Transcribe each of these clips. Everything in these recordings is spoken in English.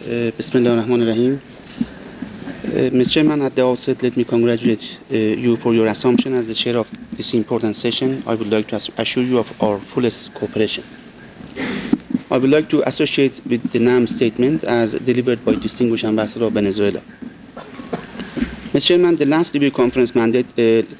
Bismillah ar-Rahman ar-Rahim. Mr. Chairman, at the outset, let me congratulate you for your assumption as the chair of this important session. I would like to assure you of our fullest cooperation. I would like to associate with the NAM statement as delivered by Distinguished Ambassador of Venezuela. Mr. Chairman, the last review conference mandated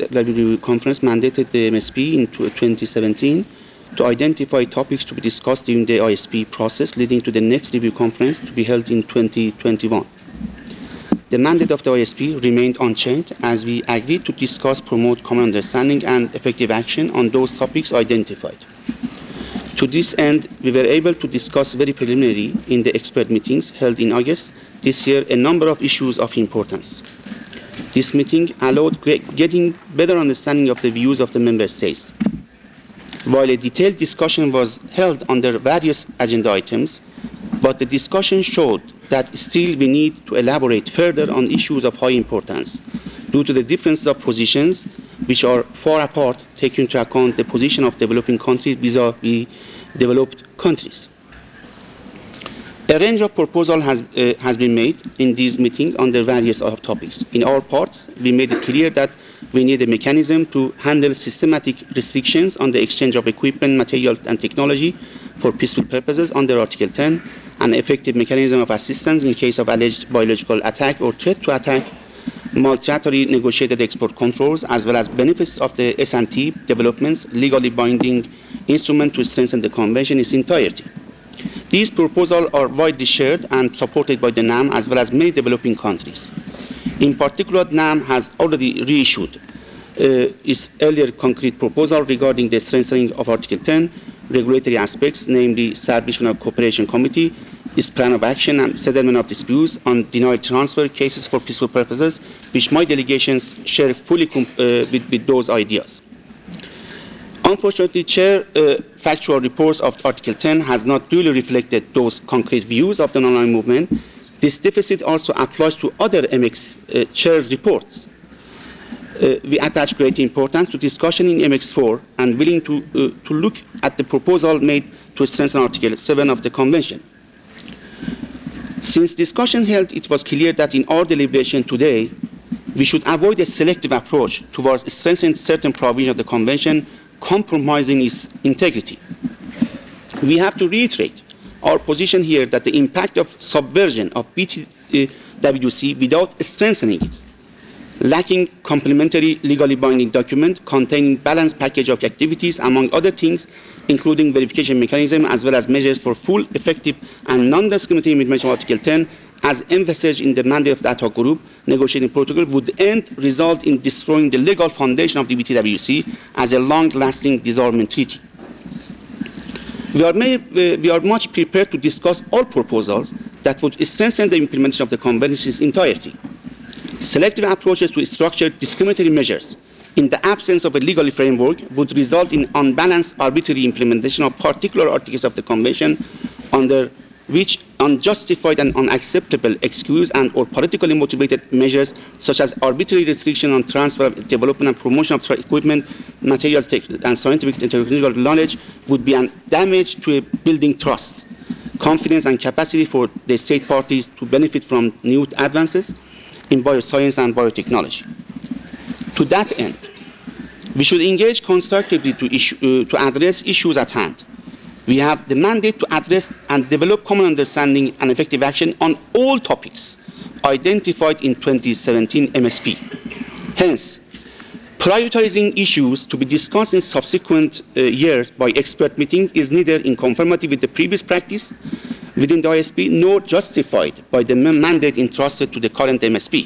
the MSP in 2017 to identify topics to be discussed during the ISP process leading to the next review conference to be held in 2021. The mandate of the ISP remained unchanged as we agreed to discuss, promote common understanding and effective action on those topics identified. To this end, we were able to discuss very preliminary in the expert meetings held in August this year a number of issues of importance. This meeting allowed getting better understanding of the views of the member states. While a detailed discussion was held under various agenda items, but the discussion showed that still we need to elaborate further on issues of high importance due to the differences of positions which are far apart, taking into account the position of developing countries vis-à-vis developed countries. A range of proposals has been made in these meetings on the various topics. In our parts, we made it clear that we need a mechanism to handle systematic restrictions on the exchange of equipment, material, and technology for peaceful purposes under Article 10, an effective mechanism of assistance in case of alleged biological attack or threat to attack, multilaterally negotiated export controls, as well as benefits of the S&T developments, legally binding instrument to strengthen the Convention in its entirety. These proposals are widely shared and supported by the NAM as well as many developing countries. In particular, NAM has already reissued its earlier concrete proposal regarding the strengthening of Article 10, regulatory aspects, namely establishment of cooperation committee, its plan of action and settlement of disputes on denied transfer cases for peaceful purposes, which my delegations share fully with those ideas. Unfortunately, Chair, factual reports of Article 10 has not duly reflected those concrete views of the non-aligned movement. This deficit also applies to other MX Chair's reports. We attach great importance to discussion in MX4 and willing to look at the proposal made to strengthen Article 7 of the Convention. Since discussion held, it was clear that in our deliberation today, we should avoid a selective approach towards strengthening certain provisions of the Convention, compromising its integrity. We have to reiterate our position here that the impact of subversion of BTWC without strengthening it, lacking complementary legally binding document containing balanced package of activities, among other things, including verification mechanism as well as measures for full, effective, and non-discriminatory implementation of Article 10, as envisaged in the mandate of the ad hoc group negotiating protocol, would result in destroying the legal foundation of the BTWC as a long-lasting disarmament treaty. We are much prepared to discuss all proposals that would strengthen the implementation of the Convention in its entirety. Selective approaches to structured discriminatory measures in the absence of a legal framework would result in unbalanced, arbitrary implementation of particular articles of the Convention under which unjustified and unacceptable excuse and or politically motivated measures such as arbitrary restriction on transfer of development and promotion of equipment, materials, and scientific and technological knowledge would be a damage to a building trust, confidence and capacity for the state parties to benefit from new advances in bioscience and biotechnology. To that end, we should engage constructively to address issues at hand. We have the mandate to address and develop common understanding and effective action on all topics identified in 2017 MSP. Hence, prioritizing issues to be discussed in subsequent years by expert meeting is neither in conformity with the previous practice within the ISP nor justified by the mandate entrusted to the current MSP.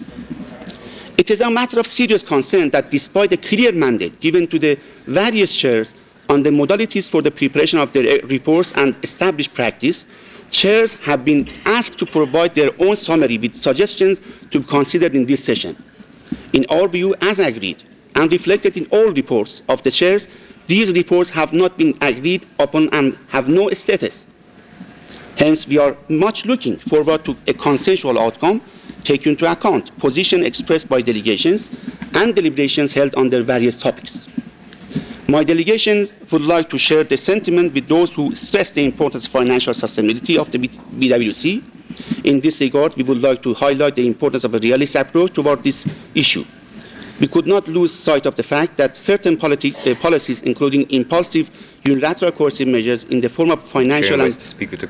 It is a matter of serious concern that despite the clear mandate given to the various chairs on the modalities for the preparation of their reports and established practice, chairs have been asked to provide their own summary with suggestions to be considered in this session. In our view, as agreed and reflected in all reports of the chairs, these reports have not been agreed upon and have no status. Hence, we are much looking forward to a consensual outcome, taking into account position expressed by delegations and deliberations held on their various topics. My delegation would like to share the sentiment with those who stress the importance of financial sustainability of the BWC In this regard, we would like to highlight the importance of a realist approach toward this issue. We could not lose sight of the fact that certain policies, including impulsive unilateral coercive measures in the form of financial Chair and invites the Speaker to